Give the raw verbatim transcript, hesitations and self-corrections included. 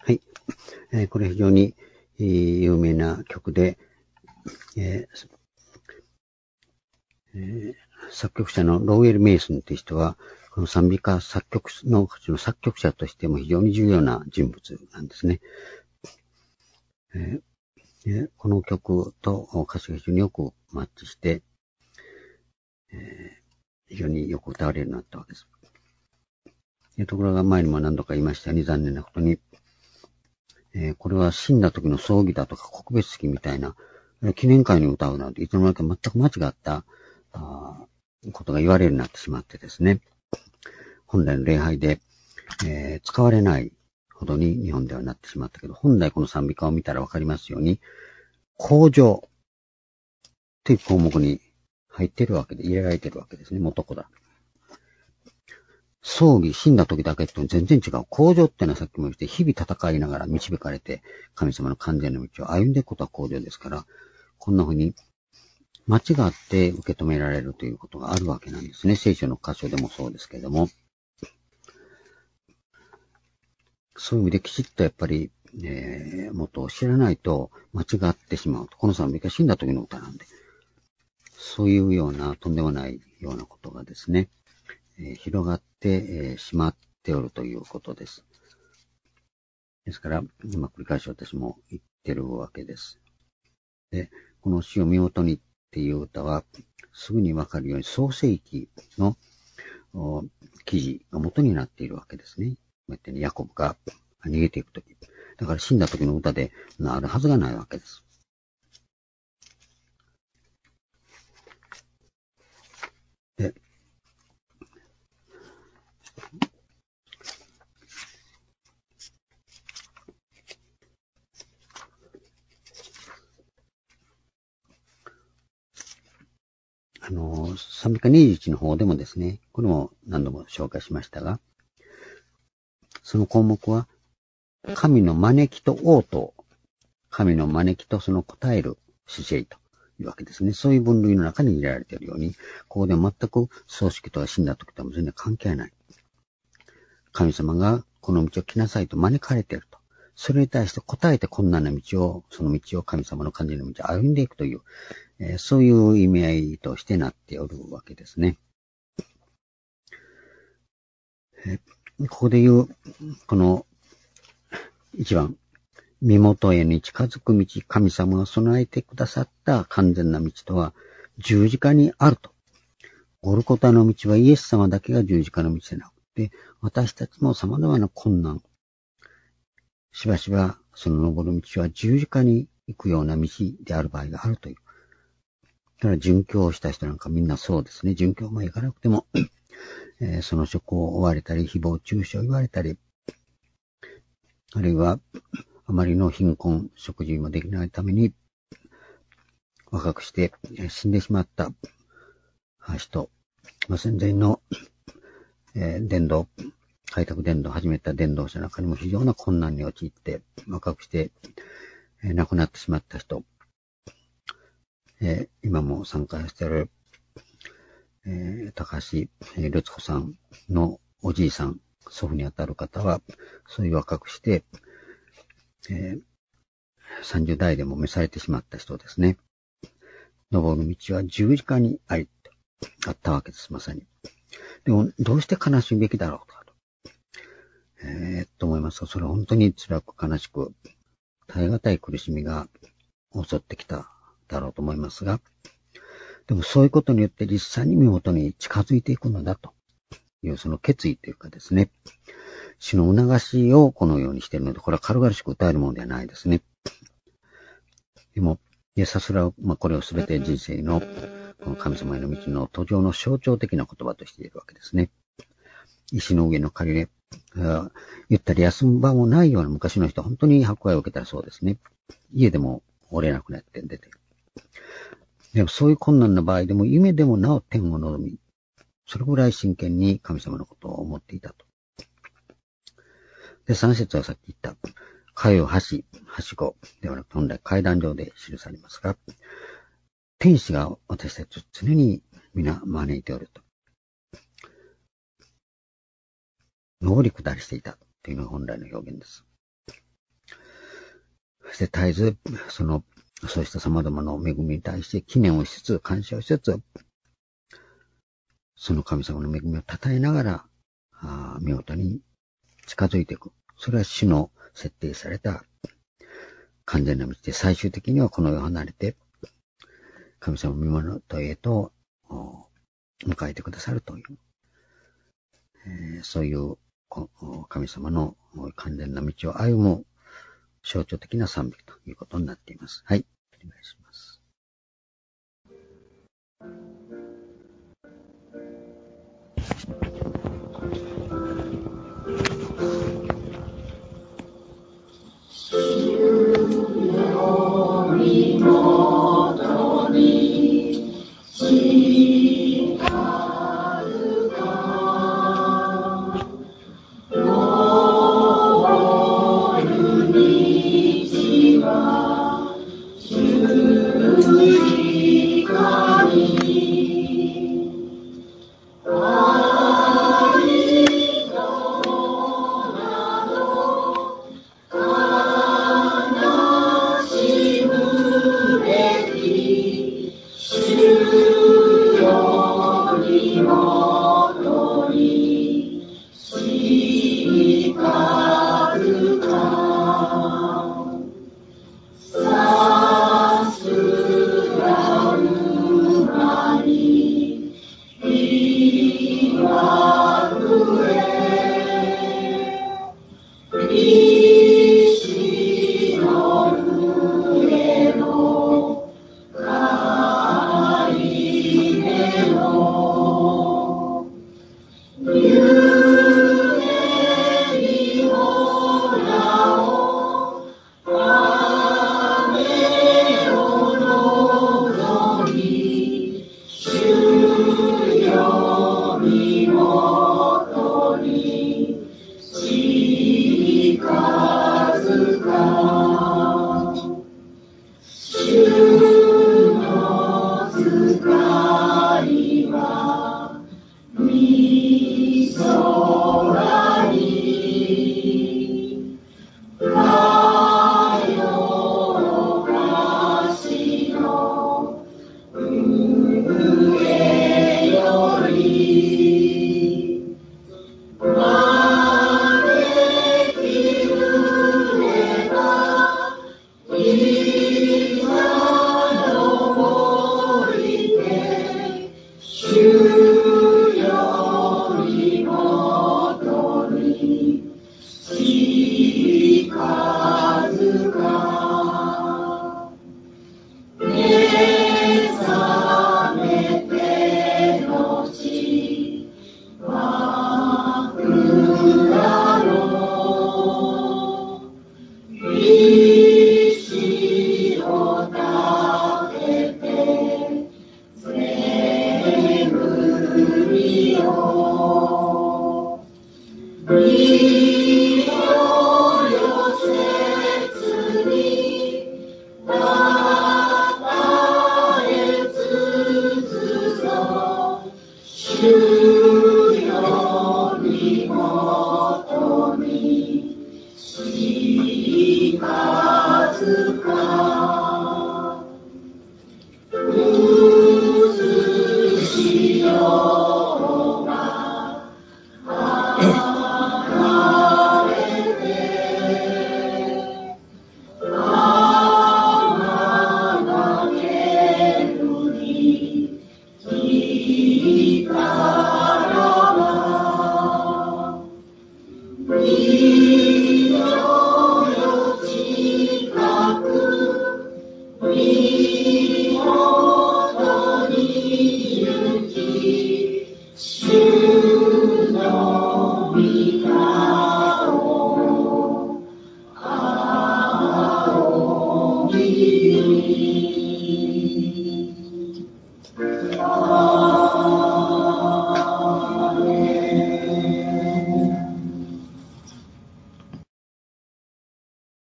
はい。えーこれ非常に、えー有名な曲で、えーえー作曲者のローウェル・メイソンという人は、この賛美歌作曲のその作曲者としても非常に重要な人物なんですね。えーえーこの曲と歌詞が非常によくマッチして、えー非常によく歌われるようになったわけです。でところが前にも何度か言いましたように残念なことに、えーこれは死んだ時の葬儀だとか告別式みたいな、記念会に歌うなんていつの間にか全く間違ったあことが言われるようになってしまってですね、本来の礼拝で、えー使われないほどに日本ではなってしまったけど、本来この賛美歌を見たらわかりますように、向上という項目に入っているわけで、入れられているわけですね、元子だ。葬儀、死んだ時だけと全然違う。向上ってのはさっきも言って、日々戦いながら導かれて、神様の完全な道を歩んでいくことは向上ですから、こんな風に間違って受け止められるということがあるわけなんですね。聖書の箇所でもそうですけれども、そういう意味できちっとやっぱり、えー、元を知らないと間違ってしまうと。この賛美歌死んだ時の歌なんで、そういうようなとんでもないようなことがですね、えー、広がって、えー、しまっておるということです。ですから、今繰り返し私も言ってるわけです。で、この死を見事にっていう歌は、すぐにわかるように創世記の記事が元になっているわけですね。こうやってね、ヤコブが逃げていくとき。だから死んだ時の歌であるはずがないわけです。で、あの、賛美歌にじゅういちの方でもですね、これも何度も紹介しましたが、その項目は、神の招きと応答、神の招きとその答える姿勢というわけですね。そういう分類の中に入れられているように、ここで全く葬式とか死んだ時とは全然関係ない。神様がこの道を来なさいと招かれていると。それに対して答えて困難な道を、その道を神様の感じの道を歩んでいくという、えー、そういう意味合いとしてなっておるわけですね。えー、ここで言う、この一番、身元へに近づく道、神様が備えてくださった完全な道とは十字架にあると。ゴルゴタの道はイエス様だけが十字架の道でなくて、私たちも様々な困難、しばしばその登る道は十字架に行くような道である場合があるという。だから殉教をした人なんかみんなそうですね。殉教も行かなくても、えー、その職を追われたり、誹謗中傷を言われたり、あるいはあまりの貧困、食事もできないために、若くして死んでしまった人、まあ、戦前の、えー、伝道、開拓伝道を始めた伝道者の中にも非常な困難に陥って、若くして、えー、亡くなってしまった人、えー、今も参加している、えー、高橋律子さんのおじいさん、祖父にあたる方は、そういう若くして、えー、さんじゅう代でも召されてしまった人ですね。登る道は十字架にあり、あったわけです、まさに。でも、どうして悲しむべきだろうかと。えー、と思いますが、それは本当に辛く悲しく、耐え難い苦しみが襲ってきただろうと思いますが、でもそういうことによって実際に身元に近づいていくのだというその決意というかですね、主の促しをこのようにしているので、これは軽々しく歌えるものではないですね。でも、さすら、まあ、これをすべて人生のこの神様への道の途上の象徴的な言葉としているわけですね。石の上の仮で、ゆったり休む場もないような昔の人、本当に迫害を受けたらそうですね。家でも折れなくなって出てる。でもそういう困難な場合でも夢でもなお天を望み、それぐらい真剣に神様のことを思っていたと。で、三節はさっき言った、階を橋、はしごではなく本来階段上で記されますが、天使が私たちを常に皆招いておると。上り下りしていたというのが本来の表現です。 そして絶えず、その、そうした様々な恵みに対して記念をしつつ、感謝をしつつ、その神様の恵みを称えながら、あ御事に近づいていく。それは主の設定された完全な道で、最終的にはこの世を離れて、神様の御元へと迎えてくださるという、えー、そういう神様の完全な道を歩む象徴的な賛美ということになっています。はい。お願いします。 We